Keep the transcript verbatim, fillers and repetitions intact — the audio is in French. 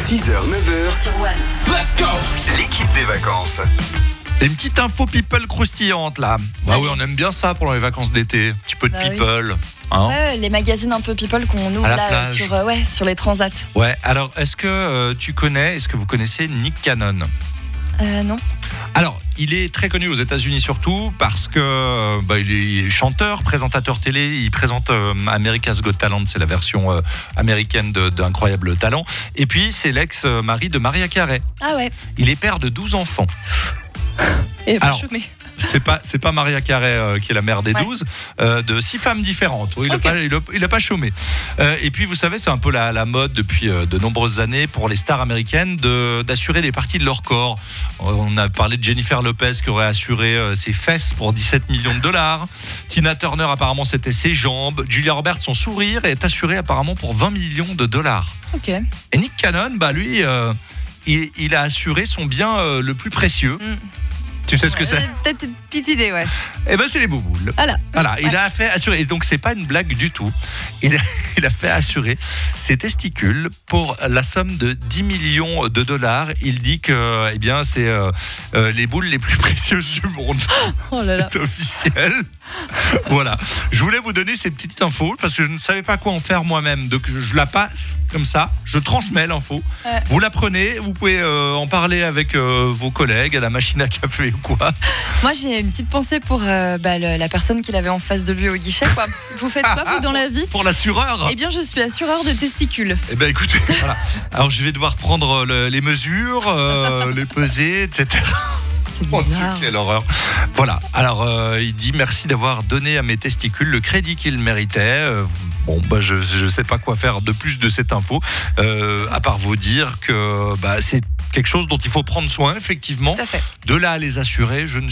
six heures neuf heures sur One. Let's go. L'équipe des vacances. Une petite info people croustillante là. Bah oui, on aime bien ça pour les vacances d'été. Un petit peu de Bah oui. people. Hein Ouais, les magazines un peu people qu'on ouvre À la là plage. sur, euh, ouais, sur les transats. Ouais, alors est-ce que euh, tu connais, est-ce que vous connaissez Nick Cannon? Euh, non. Alors, il est très connu aux États-Unis surtout parce que bah, il est chanteur, présentateur télé. Il présente euh, America's Got Talent, c'est la version euh, américaine de- d'Incroyable Talent. Et puis, c'est l'ex-mari de Maria Carey. Ah ouais. Il est père de douze enfants. Et pas Alors, chômé. C'est pas, c'est pas Maria Carey euh, qui est la mère des Ouais. douze, euh, de six femmes différentes. Il n'a Ok. pas, il a, il a pas chômé. Euh, et puis, vous savez, c'est un peu la, la mode depuis euh, de nombreuses années pour les stars américaines de, d'assurer des parties de leur corps. Euh, On a parlé de Jennifer Lopez qui aurait assuré euh, ses fesses pour dix-sept millions de dollars. Tina Turner, apparemment, c'était ses jambes. Julia Roberts, son sourire est assuré apparemment pour vingt millions de dollars. Ok. Et Nick Cannon, bah, lui, euh, il, il a assuré son bien euh, le plus précieux. Mm. Tu sais ce que c'est? Euh, Peut-être une petite idée, ouais. Eh ben, c'est les bouboules. Voilà. Voilà, il Ouais. a fait assurer, et donc c'est pas une blague du tout, il a, il a fait assurer ses testicules pour la somme de dix millions de dollars. Il dit que eh bien, c'est euh, euh, les boules les plus précieuses du monde. Oh là là. C'est officiel. Voilà, je voulais vous donner ces petites infos parce que je ne savais pas quoi en faire moi-même. Donc je la passe comme ça, je transmets l'info. Ouais. Vous la prenez, vous pouvez euh, en parler avec euh, vos collègues à la machine à café ou quoi. Moi, j'ai une petite pensée pour euh, bah, le- la personne qu'il avait en face de lui au guichet, quoi. Vous faites quoi, vous, dans la vie? Pour l'assureur. Eh bien, je suis assureur de testicules. Eh ben écoutez, voilà. Alors je vais devoir prendre le- les mesures, euh, les peser, et cetera. C'est Mon Dieu, bizarre. quelle horreur. Voilà. Alors euh, il dit merci d'avoir donné à mes testicules le crédit qu'ils méritaient. Euh, bon, bah je je sais pas quoi faire de plus de cette info, euh, à part vous dire que bah c'est quelque chose dont il faut prendre soin effectivement. Tout à fait. De là à les assurer, je ne